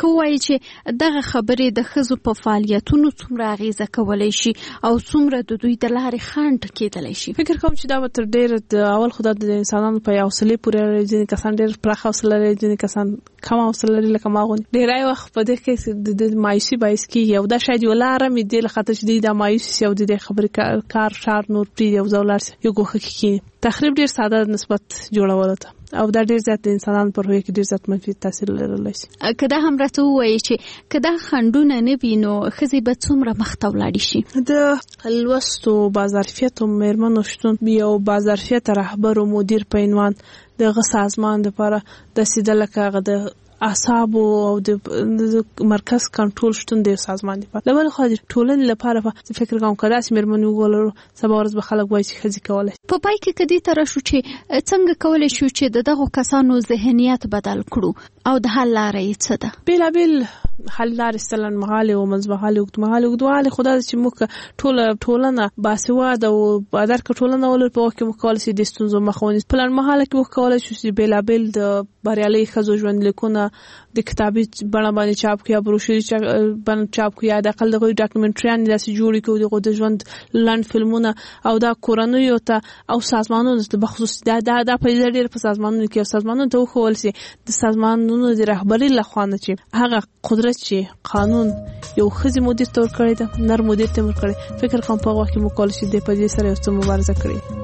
که وایي چې دغه خبرې د ښځو په فعالیتونو څومره اغیزه کولی شي او څومره د دوی د لارې خنډ کېدلی شي. فکر کوم چې دا به تر ډېر د اول خو د انسانانو په حوصلې پورې اړه لري. ځینې کسان ډېر پراخه حوصله لري، ځینې کسان کم حوصله لري لکه ما غوندې. ډېری وخت په دې کې د مایوسي باعث کېږي او دا شاید یوه لاره مې دې له خاطر چې دوی دا مایوس شي او د دې خبرې کار شار نور پرېږدي او ځه ولاړ شي یو ګوښه کې کښېني. تخریب ډېر ساده نسبت جوړولو ته او دا ډېر زیات د انسانانو پر هویت کې ډېر زیات منفي تاثیر لرلی شي. که دا هم راته ووایي چې که دا خنډونه نه وي نو ښځې به څومره مخته ولاړې شي؟ د لوستو باظرفیتو مېرمنو شتون یو باظرفیته رهبر او مدیر په عنوان دغه سازمان دپاره داسې ده لکه هغه د اعصابو او د مرکز کنټرول شتون د سازمان دپاره. له بلې خوا د ټولنې لپاره په فکر کوم که داسې مېرمنې وګولرو سبا ورځ به خلک وایي چې ښځې کولی. په پای کې که دې ته راشو چې څنګه کولی شو چې د دغو کسانو ذهنیت بدل کړو او د حل لاره یې څه ده؟ بېلابېل حل لارې شته، لنډمهالې او منځمهالې اوږدمهالې. اوږدمهالې خو دا ده چې موږ ټولنه باسواده او بادرکه ټولنه ولرو په وخت کې موږ کولی شو د ستونزو مخه ونیسو. په لنډمهاله کې موږ کولی شو چې بېلابېل د بریالۍ ښځو ژوندلیکونه د کتابي بڼه باندې چاپ کړو یا بروشوري بڼه چاپ کړو یا د اقل دغه ډاکومنټریان داسې جوړې کړو دغه د ژوند لنډ فلمونه او دا کورنیو ته او سازمانونو ته بخصوص دا پیدا ډېر په سازمانونو کې او سازمانونو ته وښول شي د سازمانونو د رهبرۍ لخوا نه چې هغه قدرت چې قانون یو ښځې مدیر ته ورکړی ده، نر مدیر ته ورکړی. فکر کوم په هغه وخت کې موږ کولی شو د په دې سره یو څه مبارزه کړي.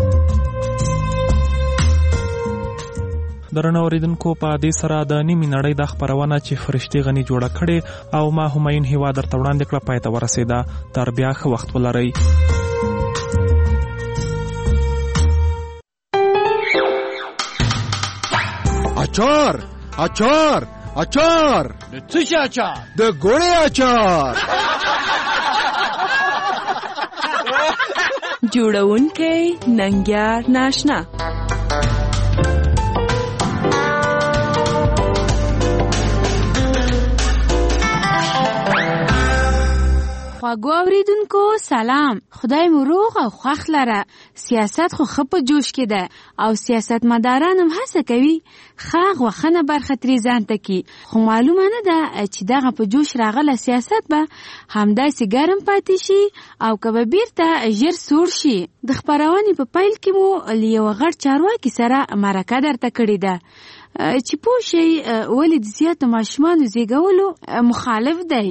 درنو اوریدونکو، په دې سره د نیمې نړۍ د خپرونه چې فرشتي غني جوړه کړې او ما همایون هیوا درته وړاندې کړه پای ته ورسېده. تر بیا ښه وخت ولرئ. اچار اچار اچار د څه شي اچار؟ د ګوړې اچار. جوړونکی ننګیار ناشنا. خواږو اوریدونکو سلام، خدای مو روغ او خوښ لره. سیاست خو ښه په جوش کې ده او سیاستمداران هم هڅه کوي ښه غوښنه برخه ترې ځان ته کړي، خو معلومه نه ده چې دغه په جوش راغله سیاست به همداسې ګرم پاتې شي او که به بیرته ژر سوړ شي. د خپرونې په پیل کې مو له یوه غټ چارواکي سره مرکه درته کړې ده چې پوه شئ ولې د زیاتو ماشومانو زیږولو مخالف دی.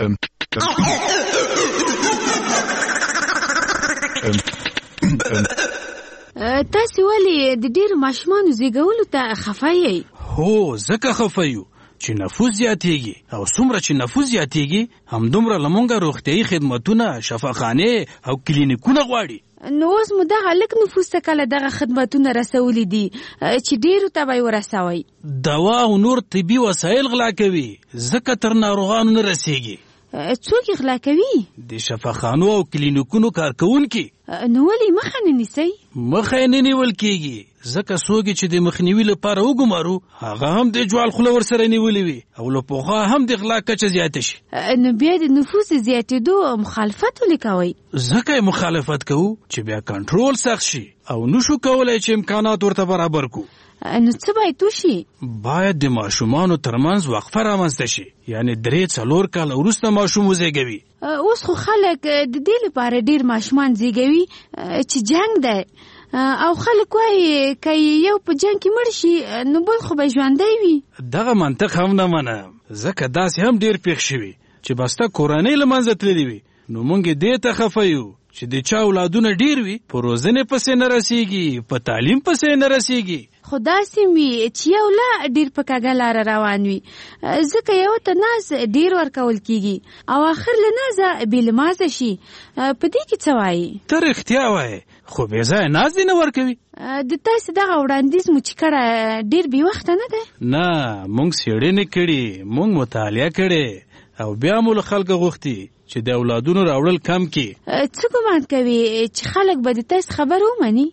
تاسې ولې د ډېرو ماشومانو زیږولو ته خفه یئ؟ هو ځکه خفه یو چې نفوس زیاتېږي او څومره چې نفوس زیاتېږي همدومره له مونږه روغتیایي خدمتونه، شفاخانې او کلینیکونه غواړي. نو اوس مو دغه لږ نفوس ته کله دغه خدمتونه رسولي دي چې ډېرو ته به یې ورسوئ؟ دوا او نور طبي وسایل غلا کوي ځکه تر ناروغانو نه رسېږي. څوک یې غلا کوي؟ د شفاخانو او کلینیکونو کارکوونکي. نو ولې مخه نه نیسئ؟ مخه یې نه نیول کېږي ځکه څوک چې د مخنیوي لپاره وګمارو هغه هم د جوال خوله ورسره نیولې وي او له پخوا هم د غلا کچه زیاته شي. نو بیا د نفوس زیاتېدو مخالفت ولې کوئ؟ ځکه یې مخالفت کوو چې بیا کنټرول سخت شي او نشو کولی چې امکانات ورته برابر کړو. نو څه باید وشي؟ باید د ماشومانو ترمنځ وقفه رامنځته شي، یعنی 3-4 کاله وروسته ماشوم وزیږوي. اوس خو خلک د دې لپاره ډېر ماشومان زیږوي چې جنگ دی او خلک وایي که یو په جنگ کې مړ شي نو بل خو به ژوندی وي. دغه منطق هم نه منم ځکه داسې هم ډېر پېښ شوي چې بسته کورنۍ له منځه تللي وي. نو موږ دې ته خفه یو چې د چا اولادونه ډېر وي په روزنې پسې نه رسېږي، په تعلیم پسې نه رسېږي. خو داسې وي چې یو لا ډېر په کږه لاره روان وي ځکه یو ته ناز ډېر ورکول کېږي او آخر له نازه بې له مازه شي. په دې کې څه وایي؟ ته رښتیا وایې خو بې ځایه ناز دې نه ورکوي. د تاسې دغه وړاندیز مو چې کړه ډېر بې وخته نه دی؟ نه، موږ څېړنې کړي، موږ مطالعه کړې او بیا مو له خلکو غوښتي چې د اولادونو راوړل کم کړي. څه ګمان کوي چې خلک به د تاسې خبره ومني؟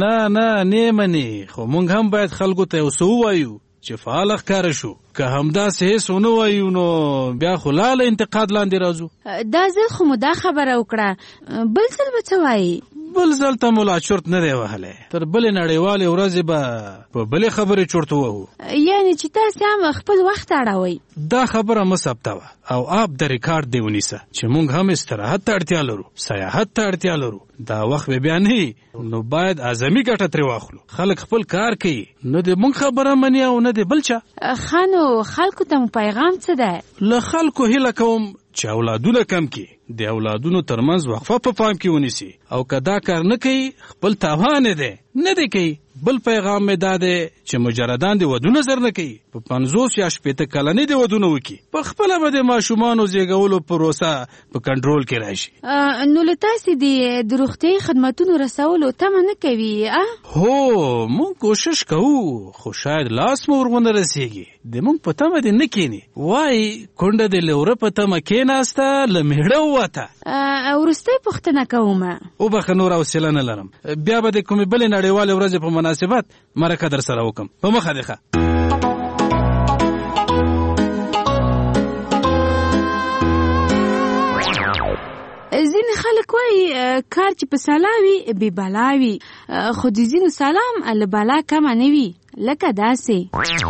نه مني، خو موږ هم باید خلکو ته یو څه ووایو چې فعال ښکاره شو. که همداسې هېڅ ونه وایو نو بیا خو لا انتقاد لاندې راځو. دا ځل خو مو دا خبره وکړه، بل ځل به څه وایي؟ بل ځل ته ملا چورت نه دی وهلی، تر بلې نړیوالې ورځې به په بلې خبرې چورت ووهو. یعنې چې تاسې هم خپل وخت اړوئ. دا خبره مه ثبتوه او آپ د ریکارډ دی ونیسه چې موږ هم استراحت ته اړتیا لرو، سیاحت ته اړتیا لرو. دا وخت به بیا نه نو باید اعظمي ګټه ترې واخلو. خلک خپل کار کوي، نه د موږ خبره مني او نه د بل چا. ښه نو خلکو ته مو پیغام څه دی؟ له خلکو هیله کوم چې اولادونه کم کړي، د اولادونو ترمنځ وقفه په پام کې ونیسي، او که دا کار نه کوي خپل تاوان دی نه دی کوي. بل پیغام مې دا دی چې مجردان د ودونه زر نه کوي، په 50 یا 60 کلنۍ د ودونه وکړي، په خپله به د ماشومانو زیږولو پروسه په کنټرول کې راشي. نو له تاسې د روغتیایي خدمتونو رسولو تمه نه کوي؟ هو موږ کوشش کوو، خو شاید لاس مو ورونه رسیږي. د موږ په تمه دې نه کینی، وایي کونډه د لوره په تمه کېناسته له میړه ووته. وروستۍ پوښتنه کومه، وبخه نور حوصله نه لرم، بیا به د کومې بلې نړیوالې ورځې په مناسبت مرکه در سره وکم. په مخه دی ښه. ځینې خلک وایي کار چې په سلا وي بې بلا وي، خو د ځینو سلام له بلا کمه نه وي، لکه داسې.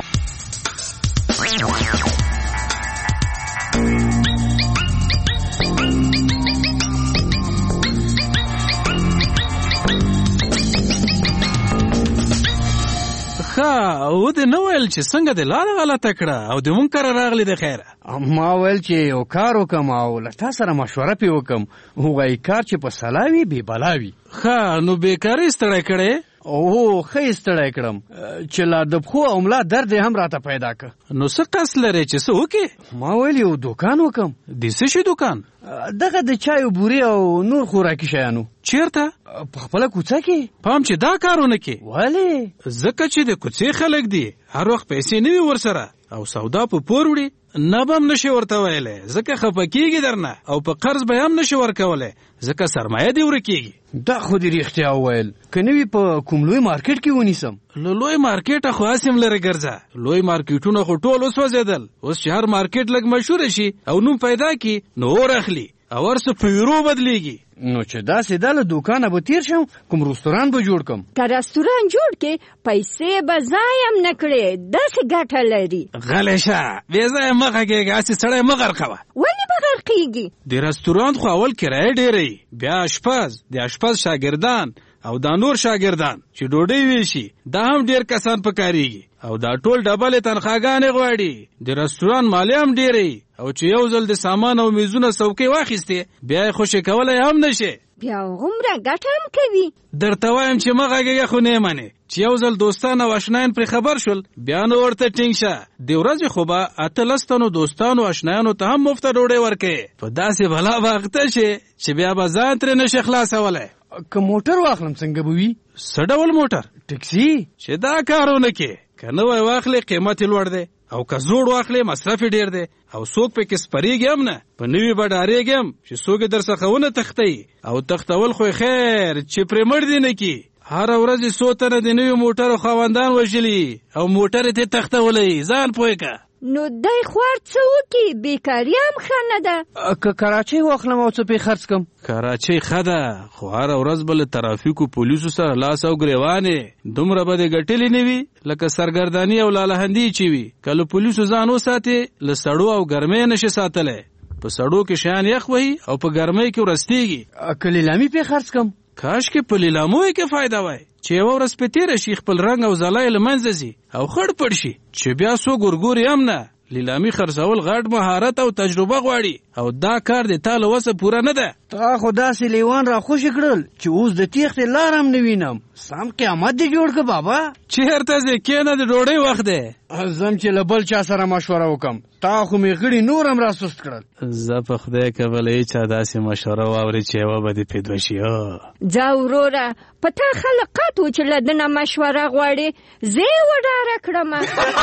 او دې نه ویل چې څنګه دې لاره غلطه کړه او د مونږ کره راغلی د خیره؟ ما ویل چې یو کار وکم او له تا سره مشوره پې وکم. هغوی کار چې په سلا وي بې بلا وي. ښه نو بېکاري ستړی کړی؟ او ښه یې ستړی کړم چې لا د پښو او ملا درد یې هم راته پیدا که. نو څه قصد لرې چې څه وکې؟ ما ویل یو دوکان وکم. د څه شي دوکان؟ دغه د چایو بورې او نور خوراکي شیانو. چیرته؟ په خپله کوڅه کې. پام چې دا کارونه کې. ولې؟ ځکه چې د کوڅې خلک دي، هر وخت پیسې نه وي ورسره او سودا په پور وړي، نه به هم نشي ورته ویلی ځکه خفه کېږي درنه، او په قرض به هم نشي ورکولی ځکه سرمایه دې ورکېږي. دا خو دې رښتیا وویل. که نه وي په کوم لوی مارکیټ کې ونیسم. له لوی مارکیټه خو هسې هم لرې ګرځه. لوی مارکیټونه خو ټول وسوځېدل. اوس چې هر مارکیټ لږ مشهوره شي او نوم پیدا کړي نو اور اخلي او ورسه په یورو بدلیږي. نو چې داسې دا له دوکانه به تیر شم، کوم رستوران به جوړ کم. که رستوران جوړ کې پیسې به ضایع هم نه کړې، داسې ګټه لري. غلی شه، بې ځایه مه غږېږه، هسې سړی مه غرقوه. ولې به غرقېږي؟ د رستوران خو اول کرایه ډېره، بیا اشپز، د اشپز شاګردان او دا نور شاګردان چې ډوډۍ ویشي، دا هم ډېر کسان پکارېږي او دا ټول ډبلې تنخواګانې غواړي. د رستوران مالیه هم ډېرې، او چې یو ځل د سامان او میزونه څوکۍ واخیستې بیا یې خوشې کولی هم نشي، بیا هغومره ګټه هم کوي. درته وایم چې مه غږېږه خو نه یې منې. چې یو ځل دوستان او اشنایان پرې خبر شول بیا نو ورته ټینګ شه. د ورځې خو به 18 تنو دوستانو اشنایانو ته هم مفته ډوډۍ ورکوې. په داسې بلا به اخته شې چې بیا به ځان ترې نشي خلاصولی. که موټر واخلم څنګه به وي؟ څه ډول موټر؟ ټکسي. چې دا کارونه کې که نوی واخلې قیمت یې لوړ دی، او که زوړ واخلې مصرف یې ډېر دی، او څوک پکې سپریږي هم نه. په نوي به ډارېږي هم چې څوک یې در څخه ونه تښتوي، او تښتول خو یې خیر چې پرې مړ دې نه کي. هره ورځ یې څو تنه د نوي موټرو خاوندان وژلي او موټر یې ترې تښتولی. ځان پوه که. نو دی خوار څه وکړي؟ بیکاري هم ښه نه ده. که کراچۍ واخلم او څه پې خرڅ کم؟ کراچۍ ښه ده، خو هره ورځ به له ترافیکو پولیسو سره لاس او ګریوانې. دومره به دې ګټلې نه وي لکه سرګرداني او لالهندي چې وي. که له پولیسو ځان وساتې له سړو او ګرمۍ نشي ساتلی. په سړو کې شیان یخ وهي او په ګرمۍ کې ورستېږي. که لیلامي پې خرڅ کم؟ کاشکې په لیلامو یې کې فایده وای چې یوه ورځ پې تېره شي، خپل رنګ او ځلا یې له منځه ځي او خړ پړ شي چې بیا څوک ورګوري هم نه. لیلامي خرڅول غټ مهارت او تجربه غواړي، او دا کار د تا له وسه پوره نه ده. تا خو داسې لیوان را خوشې کړل چې اوس د تیښتې لار هم نه وینم. سم قیامت دې جوړ که بابا. چېرته ځې؟ کېنه، د ډوډۍ وخت دی. زم چې له بل چا سره مشوره وکم. تا خو مې غړي نور هم را سست کړل. زه په خدای که بله هېچا داسې مشوره واوري چې یوه به دې پې دوه شي. ځه وروره، په تا خلقات و چې له ده نه مشوره غواړې، زه یې وډاره کړمه.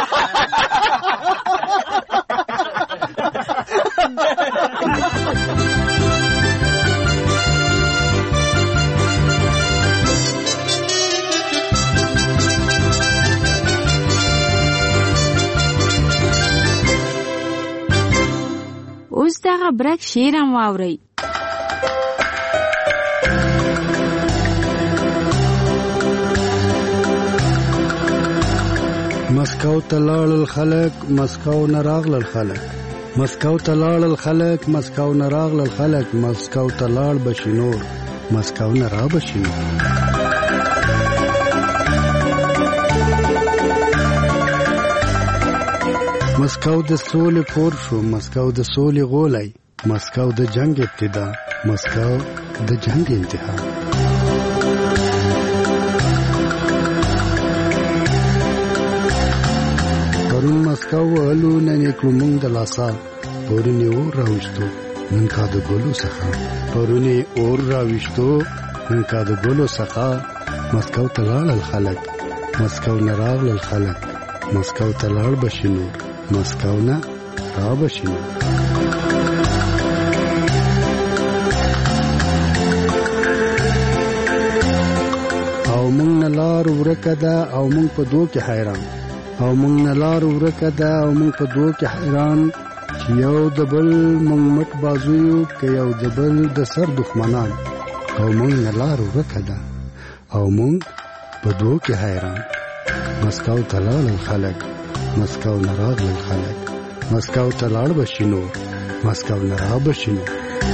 اوس دغه برک شعر هم واورئ. مسکو ته لاړل خلک مسکو نه راغلل خلک مسکو ته لاړل خلک مسکو نه راغلل خلک مسکو ته لاړ بشي نور مسکو نه را بشي نور مسکو د سولې کور شو مسکو د سولې غولی مسکو د جنگ ابتدا مسکو د جنگ انتها پرون مسکو ولو نن کړو مونږ د لاسا پرون اور راوښتو نن کا د ګلو څخه پرون اور راوښتو نن کا د ګلو څخه مسکو ته لاړل خلک مسکو نه راغلل خلک مسکو ته لاړ بشینو مسکو نه را بشینو او مونږ نه لار ورکه ده او مونږ په دوه کې حیران او مونږ نه لار ورکه ده او مونږ په دوه کې حیران چې یو د بل مونږ مټ بازویو که یو د بل د سر دښمنان او مونږ نه لار ورکه ده او مونږ په دوه کې حیران مسکو ته لاړل خلک مسکو نه راغلل خلک مسکو ته لاړ بشي نور مسکو نه را بشي نور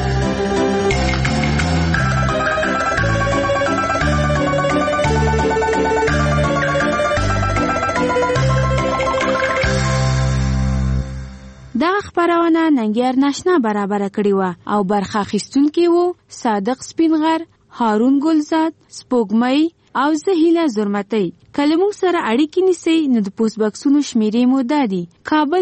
دا خبرونه ننګیار ناشنا برابر کړی و او برخه اخیستونکي وو صادق سپینغر، هارون ګلزاد، سپوږمۍ او زهیله زرمتۍ. کله موږ سره اړیکې نیسئ نو د پوسټ بکسونو شمیرې مو دا دي: کابل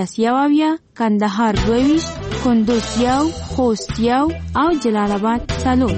14 کندهار 22 کندوز 1 خوست 1 او جلال آباد 4.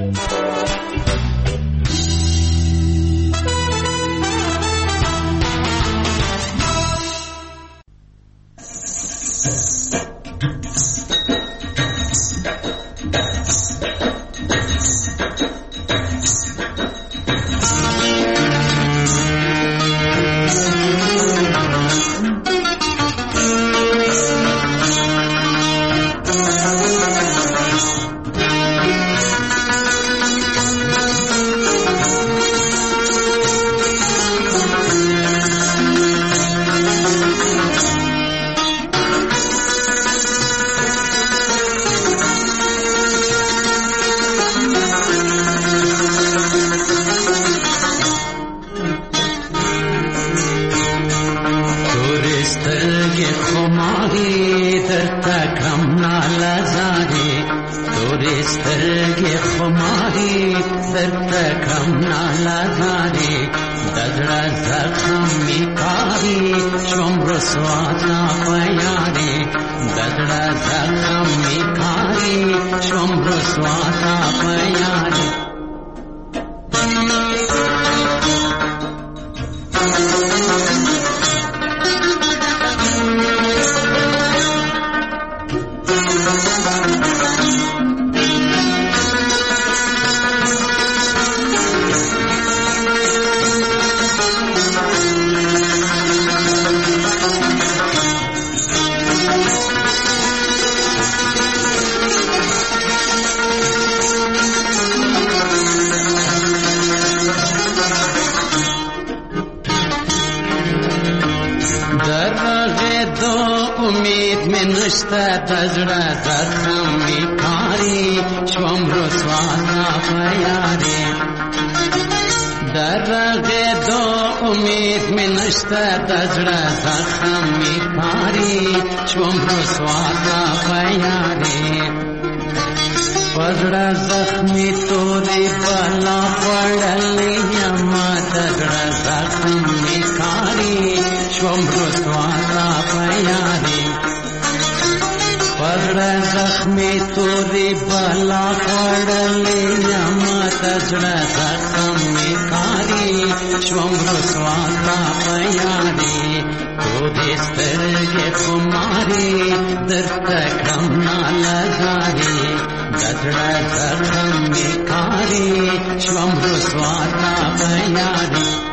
Shwam Ruswata Bayani